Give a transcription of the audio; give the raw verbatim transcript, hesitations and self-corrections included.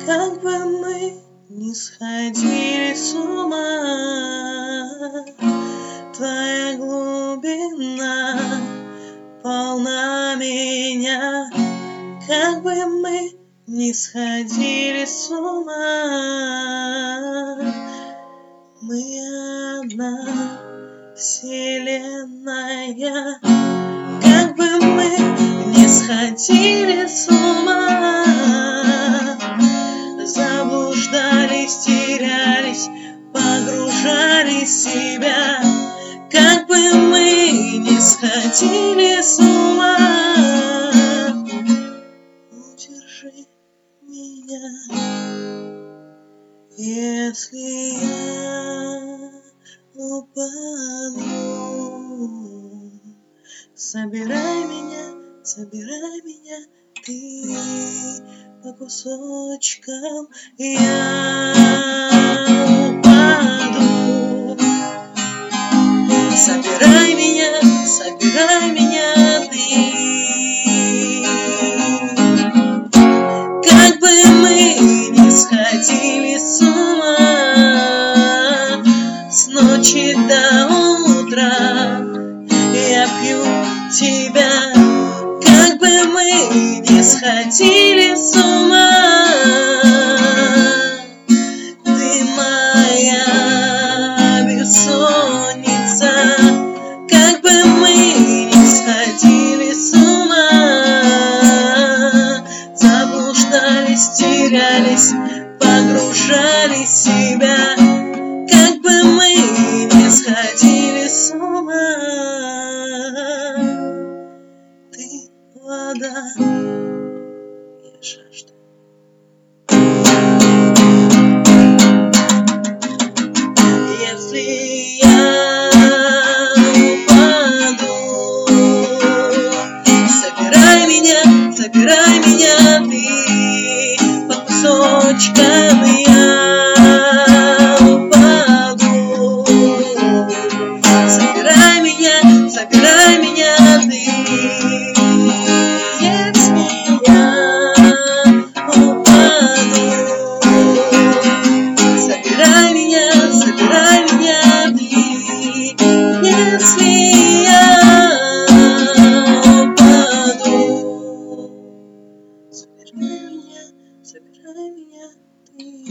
Как бы мы ни сходили с ума, твоя глубина полна меня. Как бы мы ни сходили с ума, мы одна вселенная. Как бы мы ни сходили с ума, заблуждались, терялись, погружали себя. Как бы мы ни сходили с ума, удержи меня, если я упаду. Собирай меня, собирай меня, ты по кусочкам, я упаду. Собирай меня, собирай меня, ты. Как бы мы ни сходили с ума, с ночи до утра я пью тебя. Как бы мы ни сходили с ума, ты моя бессонница. Как бы мы ни сходили с ума, заблуждались, терялись, погружали себя. Как бы мы ни сходили с ума, ты вода, я жажда. Если я упаду, собирай меня, собирай меня, ты по кусочкам, я упаду. Собирай меня, собирай меня,